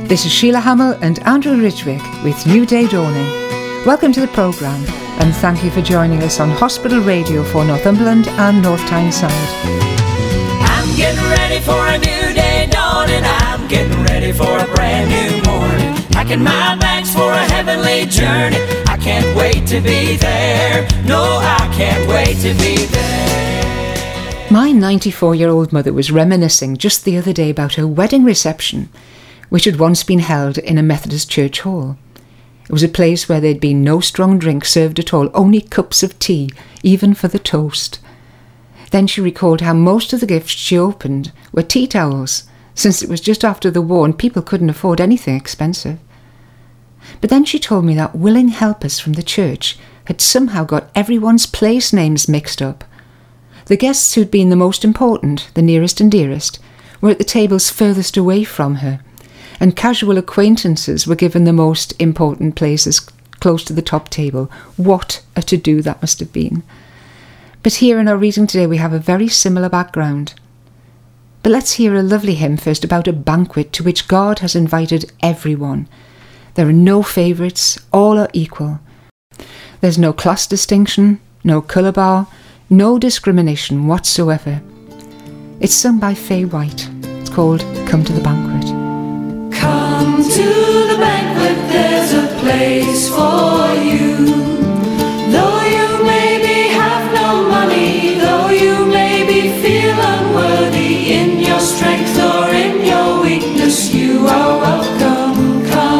This is Sheila Hamill and Andrew Ridgwick with New Day Dawning. Welcome to the programme and thank you for joining us on Hospital Radio for Northumberland and North Tyneside. I'm getting ready for a new day dawning. I'm getting ready for a brand new morning. Packing my bags for a heavenly journey. I can't wait to be there. No, I can't wait to be there. My 94-year-old mother was reminiscing just the other day about her wedding reception, which had once been held in a Methodist church hall. It was a place where there'd been no strong drink served at all, only cups of tea, even for the toast. Then she recalled how most of the gifts she opened were tea towels, since it was just after the war and people couldn't afford anything expensive. But then she told me that willing helpers from the church had somehow got everyone's place names mixed up. The guests who'd been the most important, the nearest and dearest, were at the tables furthest away from her, and casual acquaintances were given the most important places close to the top table. What a to-do that must have been. But here in our reading today we have a very similar background. But let's hear a lovely hymn first about a banquet to which God has invited everyone. There are no favourites, all are equal. There's no class distinction, no colour bar, no discrimination whatsoever. It's sung by Faye White. It's called Come to the Banquet. Come to the banquet, there's a place for you. Though you maybe have no money, though you maybe feel unworthy, in your strength or in your weakness, you are welcome.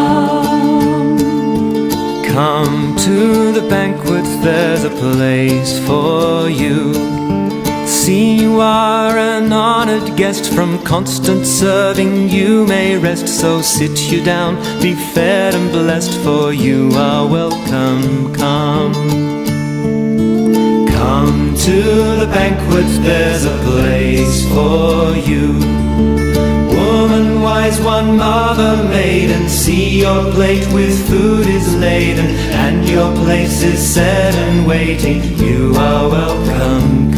Come to the banquet, there's a place for you. See, you are an honoured guest, from constant serving you may rest. So sit you down, be fed and blessed, for you are welcome. Come to the banquet, there's a place for you. Woman, wise one, mother, maiden, see your plate with food is laden, and your place is set and waiting. You are welcome.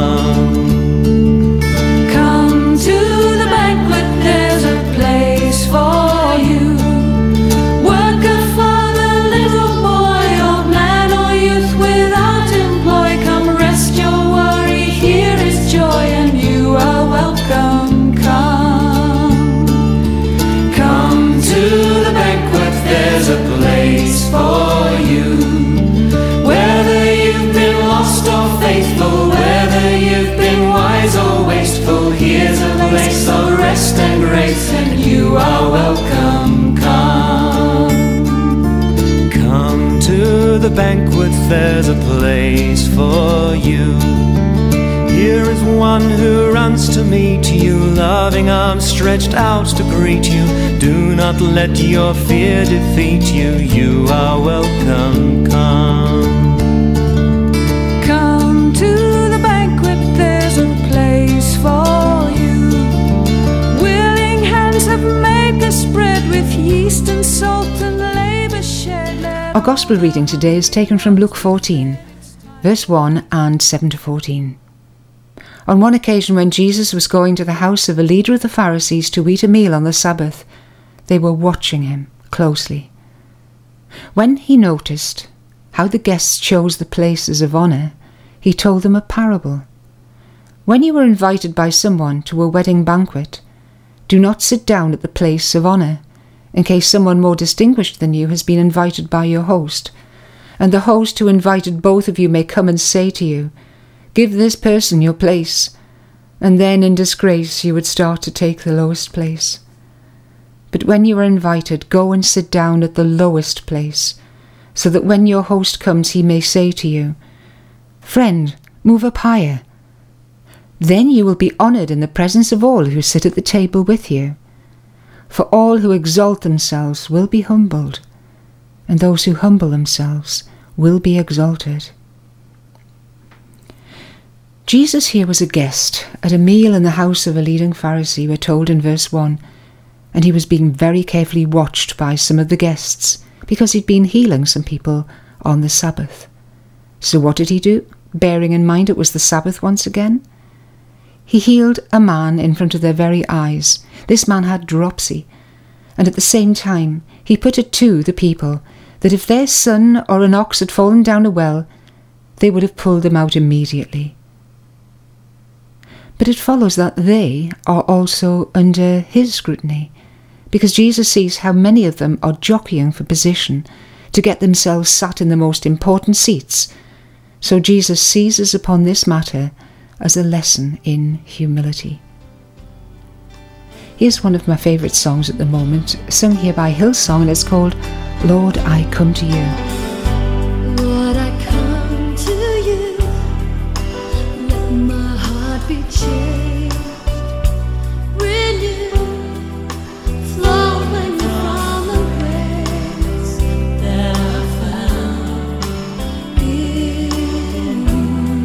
Come to the banquet, there's a place for you. Worker, father, little boy, old man or youth without employ, come rest your worry, here is joy, and you are welcome. Come to the banquet, there's a place for you. Whether you've been lost or faithful, whether you've been wise or wasteful, here's a place of rest and grace, and you are welcome. Come to the banquet, there's a place for you. Here is one who runs to meet you, loving arms stretched out to greet you. Do not let your fear defeat you, you are welcome. Come to the banquet, there's a place for you. Willing hands have made the spread with yeast and salt and labour shed. Our Gospel reading today is taken from Luke 14, verse 1 and 7 to 14. On one occasion when Jesus was going to the house of a leader of the Pharisees to eat a meal on the Sabbath, they were watching him closely. When he noticed how the guests chose the places of honour, he told them a parable. When you are invited by someone to a wedding banquet, do not sit down at the place of honour, in case someone more distinguished than you has been invited by your host, and the host who invited both of you may come and say to you, give this person your place, and then in disgrace you would start to take the lowest place. But when you are invited, go and sit down at the lowest place, so that when your host comes he may say to you, friend, move up higher. Then you will be honoured in the presence of all who sit at the table with you. For all who exalt themselves will be humbled, and those who humble themselves will be exalted. Jesus here was a guest at a meal in the house of a leading Pharisee, we're told in verse 1, and he was being very carefully watched by some of the guests because he'd been healing some people on the Sabbath. So what did he do, bearing in mind it was the Sabbath once again? He healed a man in front of their very eyes. This man had dropsy, and at the same time he put it to the people that if their son or an ox had fallen down a well, they would have pulled them out immediately. But it follows that they are also under his scrutiny, because Jesus sees how many of them are jockeying for position to get themselves sat in the most important seats. So Jesus seizes upon this matter as a lesson in humility. Here's one of my favourite songs at the moment, sung here by Hillsong, and it's called Lord, I Come to You. Lord, I come to you. Let my heart be changed, renewed, flowing from the grace that I found in you.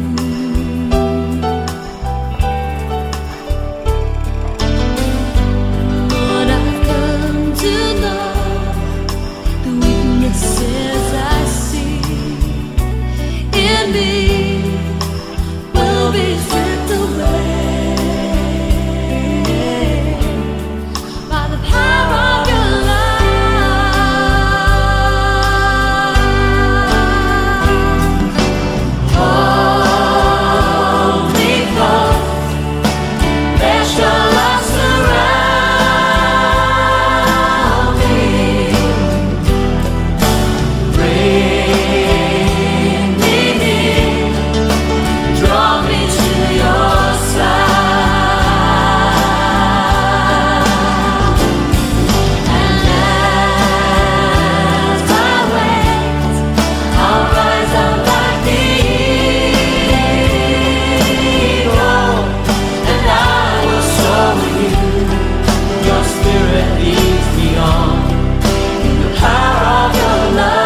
Lord, I've come to know the weaknesses I see in me will be stripped away by the power of your love. Hold me close, let your love surround me. Bring me near, draw me to your side. And as I wait, I'll rise up like the eagle, and I will soar with you. Your spirit leads me on in the power of your love.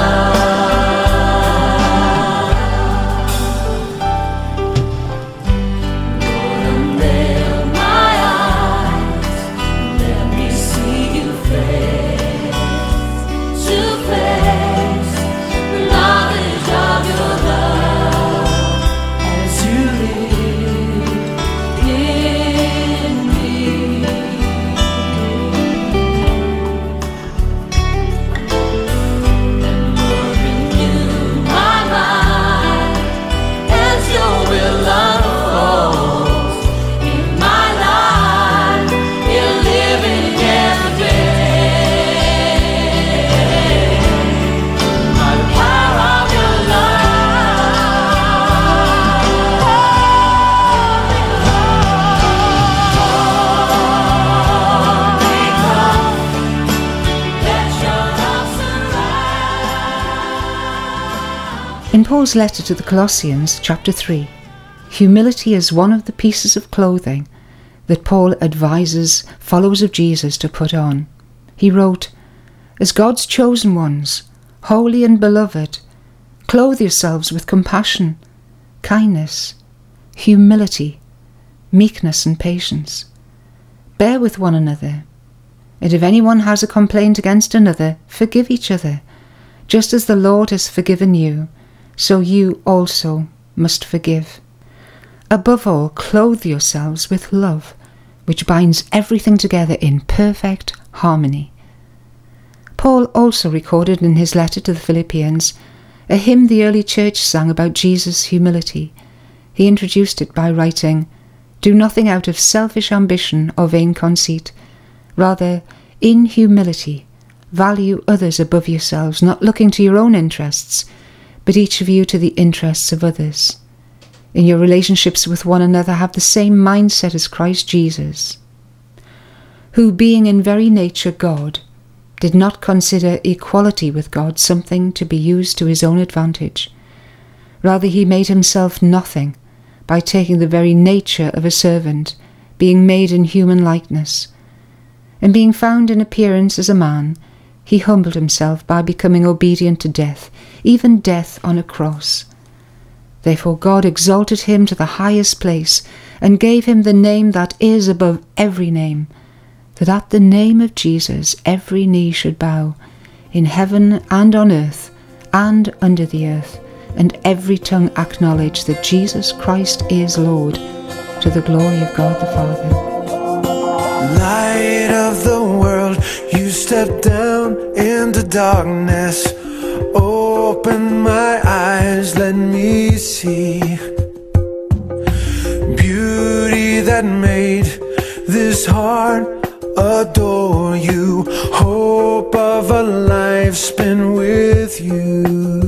Lord, unveil my eyes, let me see you face to face, the knowledge of your love as you live in me. And Lord, renew my mind as your will unfolds in my life. You're living every day by the power of your love. Holy come, let your love surround. In Paul's letter to the Colossians, chapter 3, humility is one of the pieces of clothing that Paul advises followers of Jesus to put on. He wrote, "As God's chosen ones, holy and beloved, clothe yourselves with compassion, kindness, humility, meekness and patience. Bear with one another, and if anyone has a complaint against another, forgive each other. Just as the Lord has forgiven you, so you also must forgive. Above all, clothe yourselves with love, which binds everything together in perfect harmony." Paul also recorded in his letter to the Philippians a hymn the early church sang about Jesus' humility. He introduced it by writing, "Do nothing out of selfish ambition or vain conceit. Rather, in humility, value others above yourselves, not looking to your own interests, but each of you to the interests of others. In your relationships with one another, have the same mindset as Christ Jesus, who, being in very nature God, did not consider equality with God something to be used to his own advantage. Rather, he made himself nothing by taking the very nature of a servant, being made in human likeness. And being found in appearance as a man, he humbled himself by becoming obedient to death, even death on a cross. Therefore God exalted him to the highest place, and gave him the name that is above every name, that at the name of Jesus every knee should bow, in heaven and on earth and under the earth, and every tongue acknowledge that Jesus Christ is Lord, to the glory of God the Father." Light of the world, you step down into darkness. Open my eyes, let me see beauty that made this heart adore you. Hope of a life spent with you.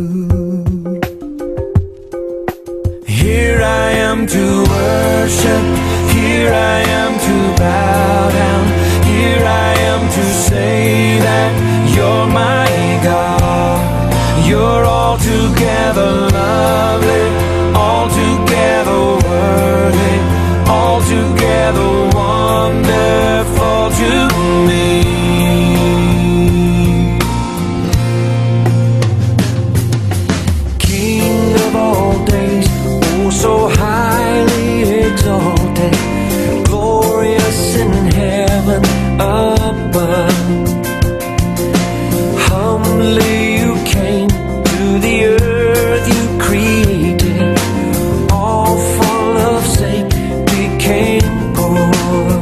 Here I am to worship, here I am to bow down, here I am to say that you're my God. You're altogether lovely, altogether worthy, altogether wonderful to me. King of all days, oh so highly exalted, glorious in heaven above. Humbly you came to the earth you created, all for love's sake became poor.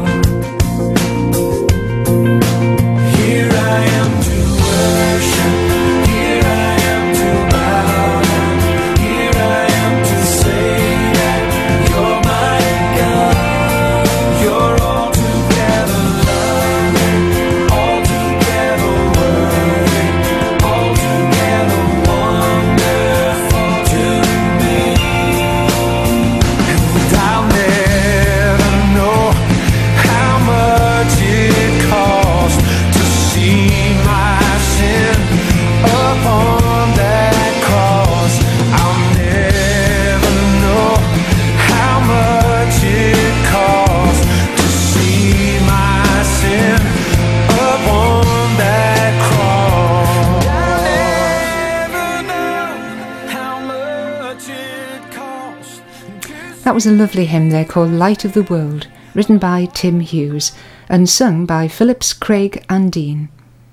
Here I am to worship, here I am to bow down, here I am to say that you're my God. You're altogether lovely, altogether worthy, altogether wonderful to me. And I'll never know how much it costs to see my sin upon that cross. I'll never know how much it costs to see my sin upon that cross. I'll never know how much it costs. That was a lovely hymn there called Light of the World, written by Tim Hughes and sung by Phillips, Craig and Dean.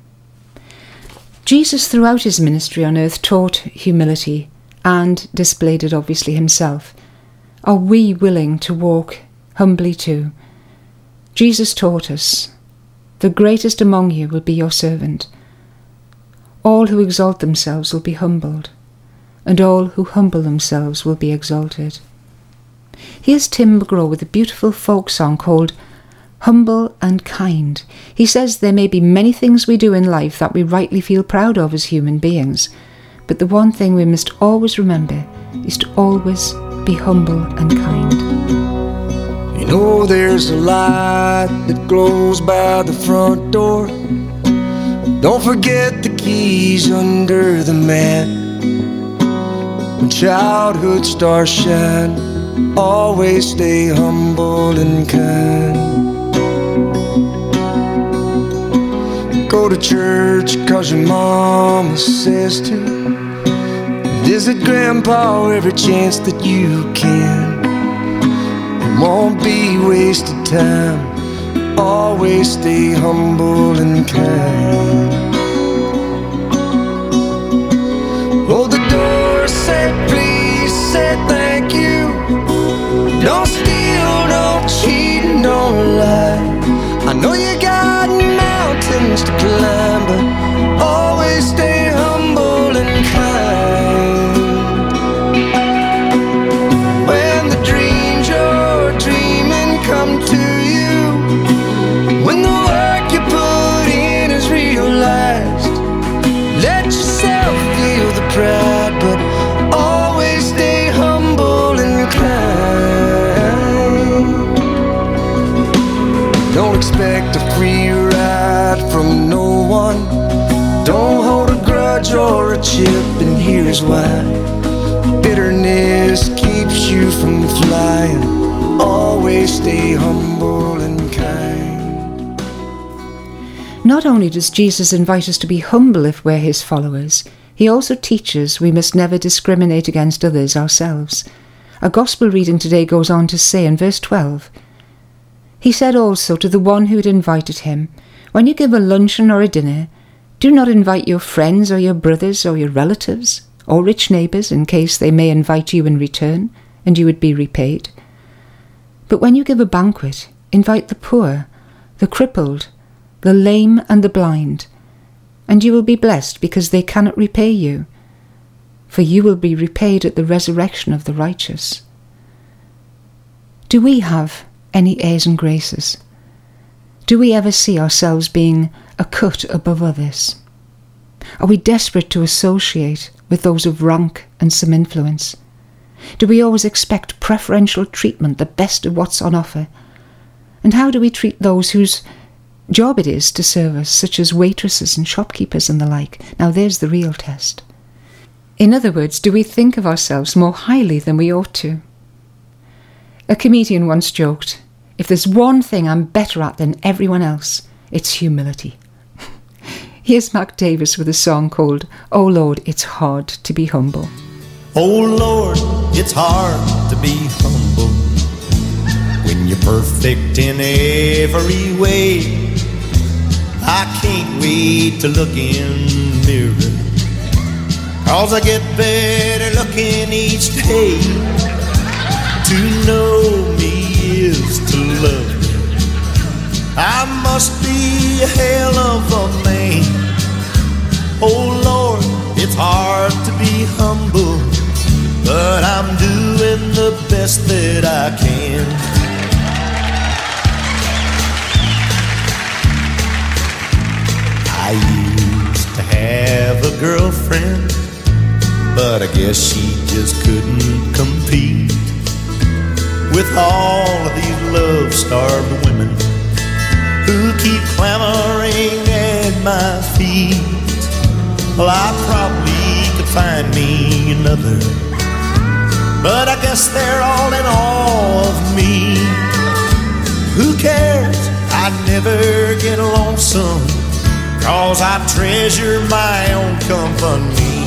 Jesus throughout his ministry on earth taught humility and displayed it obviously himself. Are we willing to walk humbly too? Jesus taught us, "The greatest among you will be your servant. All who exalt themselves will be humbled, and all who humble themselves will be exalted." Here's Tim McGraw with a beautiful folk song called Humble and Kind. He says there may be many things we do in life that we rightly feel proud of as human beings, but the one thing we must always remember is to always be humble and kind. You know there's a light that glows by the front door. Don't forget the keys under the mat. When childhood stars shine, always stay humble and kind. Go to church 'cause your mama says to. Visit grandpa every chance that you can. It won't be wasted time. Always stay humble and kind. Hold the door, say please, say thank you. Don't steal, don't cheat, and don't lie. I know you got mountains to climb, but always stay humble and kind. When the dreams you're dreaming come to you, when the work you put in is realized, let yourself feel the pride, but always stay humble and kind. Don't expect a free ride from no one. Don't hold a grudge or a chip, and here's why. Bitterness keeps you from flying. Always stay humble and kind. Not only does Jesus invite us to be humble if we're his followers, he also teaches we must never discriminate against others ourselves. Our gospel reading today goes on to say in verse 12, "He said also to the one who had invited him, 'When you give a luncheon or a dinner, do not invite your friends or your brothers or your relatives or rich neighbours in case they may invite you in return and you would be repaid. But when you give a banquet, invite the poor, the crippled, the lame and the blind, and you will be blessed because they cannot repay you, for you will be repaid at the resurrection of the righteous. Do we have any airs and graces? Do we ever see ourselves being a cut above others? Are we desperate to associate with those of rank and some influence? Do we always expect preferential treatment, the best of what's on offer? And how do we treat those whose job it is to serve us, such as waitresses and shopkeepers and the like? Now there's the real test. In other words, do we think of ourselves more highly than we ought to? A comedian once joked, "If there's one thing I'm better at than everyone else, it's humility." Here's Mark Davis with a song called "Oh Lord, It's Hard to Be Humble." Oh Lord, it's hard to be humble when you're perfect in every way. I can't wait to look in the mirror, 'cause I get better looking each day. To know me is to love me. I must be a hell of a man. Oh Lord, it's hard to be humble, but I'm doing the best that I can. I used to have a girlfriend, but I guess she just couldn't compete with all of these love-starved women who keep clamoring at my feet. Well, I probably could find me another, but I guess they're all in awe of me. Who cares? I never get lonesome, 'cause I treasure my own company.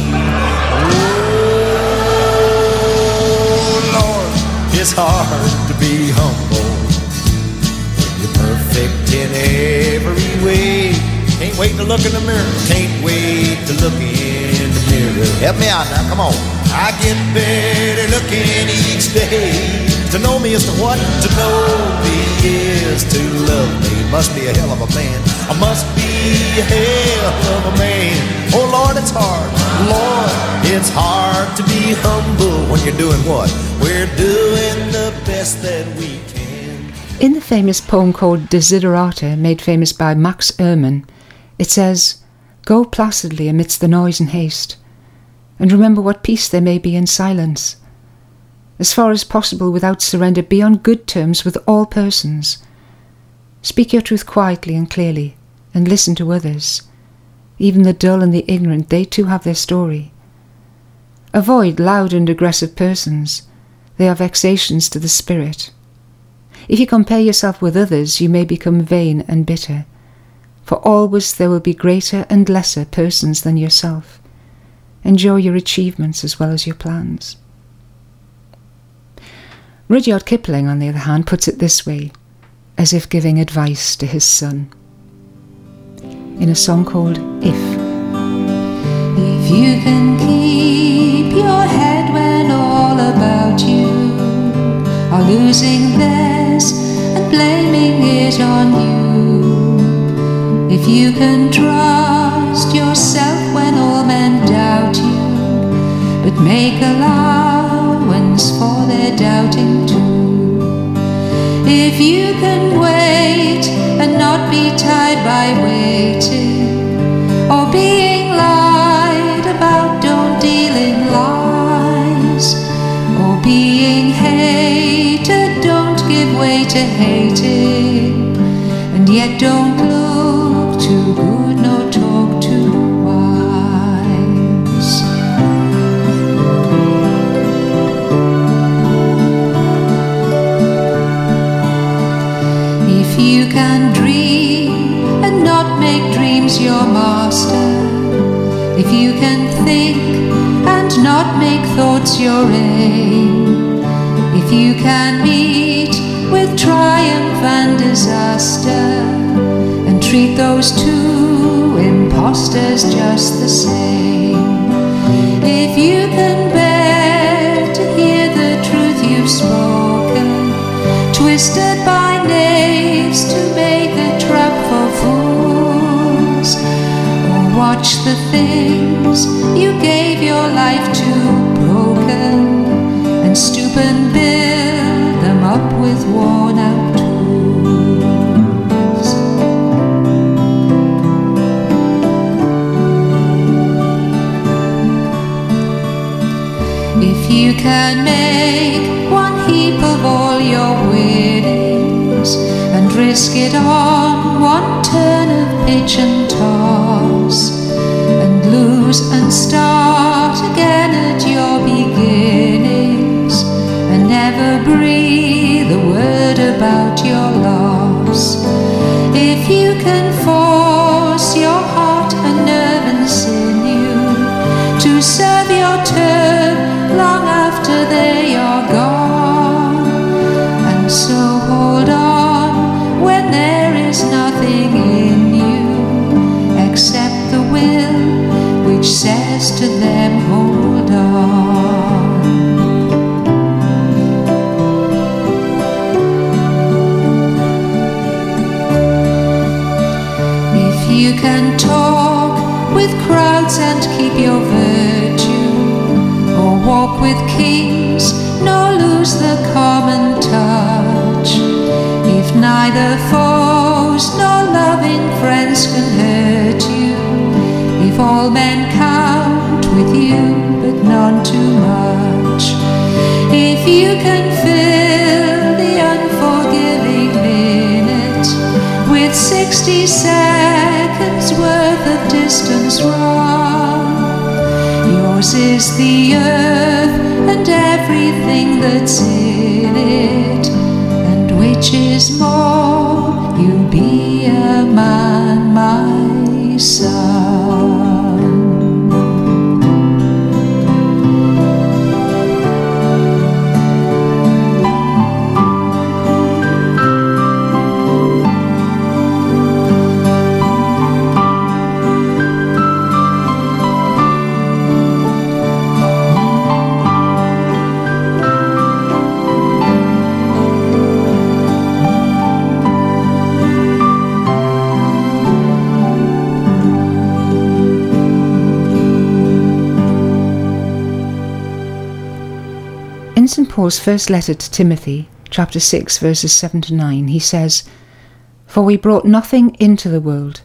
It's hard to be humble when you're perfect in every way. Can't wait to look in the mirror. Can't wait to look in the mirror. Help me out now, come on. I get better looking each day. To know me is to what? To know me is to love me. Must be a hell of a man. I must be a hell of a man. Oh Lord, it's hard. Lord, it's hard to be humble when you're doing what? We're doing the best that we can. In the famous poem called Desiderata, made famous by Max Ehrmann, it says, "Go placidly amidst the noise and haste, and remember what peace there may be in silence. As far as possible without surrender, be on good terms with all persons. Speak your truth quietly and clearly, and listen to others. Even the dull and the ignorant, they too have their story. Avoid loud and aggressive persons. They are vexations to the spirit. If you compare yourself with others, you may become vain and bitter. For always there will be greater and lesser persons than yourself. Enjoy your achievements as well as your plans." Rudyard Kipling, on the other hand, puts it this way, as if giving advice to his son, in a song called If. If you can keep your head when all about you are losing theirs and blaming it on you, if you can trust yourself when all men doubt you, but make allowance for their doubting too, if you can wait and not be tied by waiting or being lied about, don't deal in lies, or being hated, don't give way to hating, and yet don't look too good nor talk too wise. If you can dream and not make dreams your master, if you can think and not make thoughts your aim, if you can meet with triumph and disaster and treat those two impostors just the same, if you can bear to hear the truth you've spoken, twisted by knaves to make a trap for fools, or what watch the things you gave your life to broken, and stoop and build them up with worn out tools. If you can make one heap of all your winnings and risk it on one turn of pitch and toss, and lose and start again at your beginnings, and never breathe a word about your loss. If you can force your heart and nerve and sinew to serve your turn long after they are gone, and so hold on when there is nothing in you except the will which says to them, hold on. If you can talk with crowds and keep your virtue, or walk with kings nor lose the common touch, if neither foes nor loving friends can hurt you, if all men count with you but none too much, if you can fill the unforgiving minute with 60 seconds worth of distance run, yours is the earth and everything that's in it, and which is more, you'll be a man, my son. In St. Paul's first letter to Timothy, chapter 6, verses 7 to 9, he says, "For we brought nothing into the world,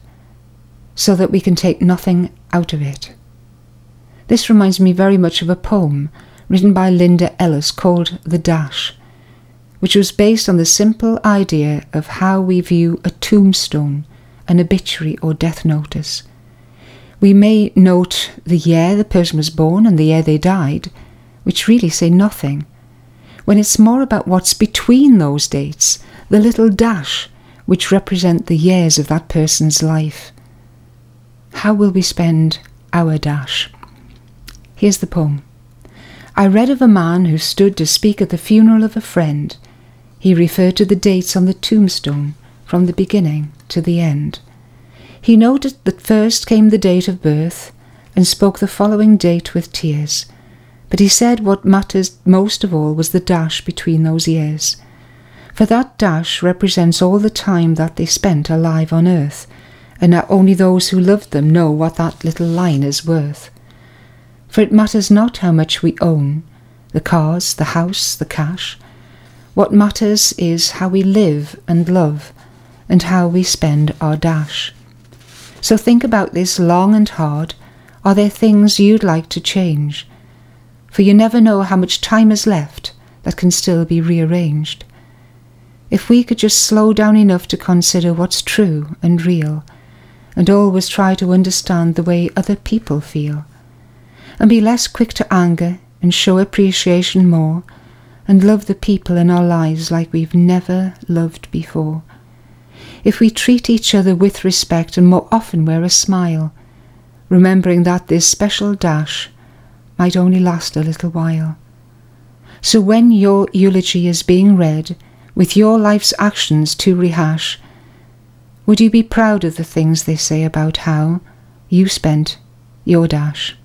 so that we can take nothing out of it." This reminds me very much of a poem written by Linda Ellis called The Dash, which was based on the simple idea of how we view a tombstone, an obituary or death notice. We may note the year the person was born and the year they died, which really say nothing, when it's more about what's between those dates, the little dash, which represent the years of that person's life. How will we spend our dash? Here's the poem. I read of a man who stood to speak at the funeral of a friend. He referred to the dates on the tombstone from the beginning to the end. He noted that first came the date of birth and spoke the following date with tears. But he said what matters most of all was the dash between those years. For that dash represents all the time that they spent alive on earth, and now only those who loved them know what that little line is worth. For it matters not how much we own, the cars, the house, the cash. What matters is how we live and love, and how we spend our dash. So think about this long and hard. Are there things you'd like to change? For you never know how much time is left that can still be rearranged. If we could just slow down enough to consider what's true and real, and always try to understand the way other people feel, and be less quick to anger and show appreciation more, and love the people in our lives like we've never loved before. If we treat each other with respect and more often wear a smile, remembering that this special dash might only last a little while. So when your eulogy is being read, with your life's actions to rehash, would you be proud of the things they say about how you spent your dash?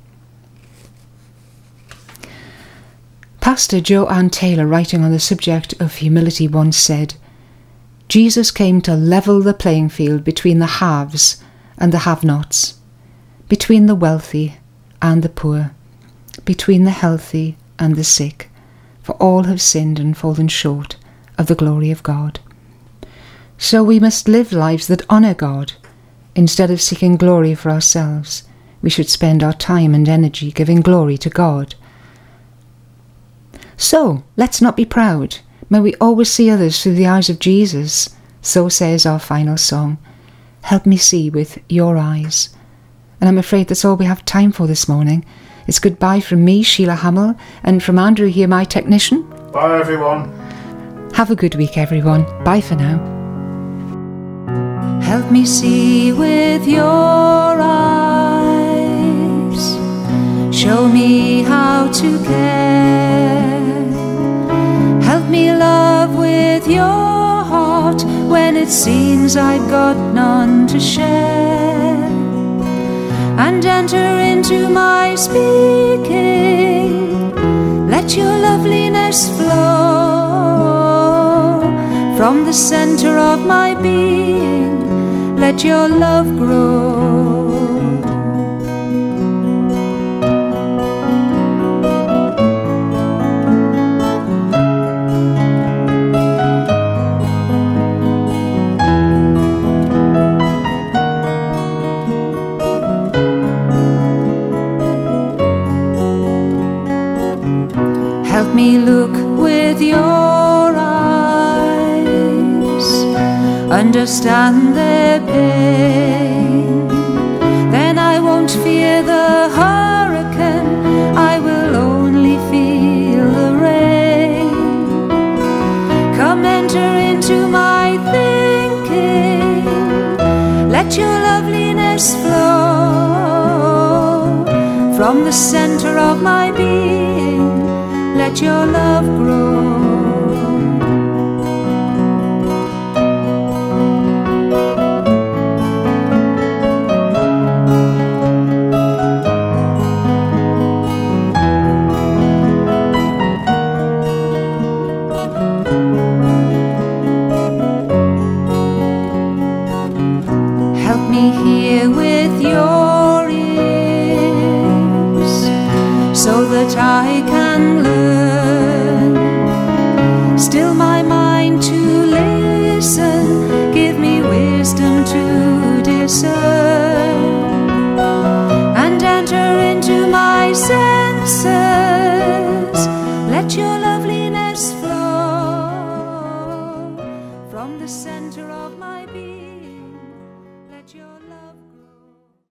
Pastor Joanne Taylor, writing on the subject of humility, once said, Jesus came to level the playing field between the haves and the have-nots. between the wealthy and the poor, between the healthy and the sick, for all have sinned and fallen short of the glory of God. So we must live lives that honour God. Instead of seeking glory for ourselves, we should spend our time and energy giving glory to God. So, let's not be proud. May we always see others through the eyes of Jesus. So says our final song, "Help me see with your eyes." And I'm afraid that's all we have time for this morning. It's goodbye from me, Sheila Hamill, and from Andrew here, my technician. Bye, everyone. Have a good week, everyone. Bye for now. Help me see with your eyes. Show me how to care. Help me love with your heart when it seems I've got none to share. And enter into my speaking. Let your loveliness flow from the center of my being. Let your love grow. Help me look with your eyes, understand their pain. Then I won't fear the hurricane, I will only feel the rain. Come enter into my thinking, let your loveliness flow from the center of my being. Let your love grow. Help me hear with your ears, so that I can learn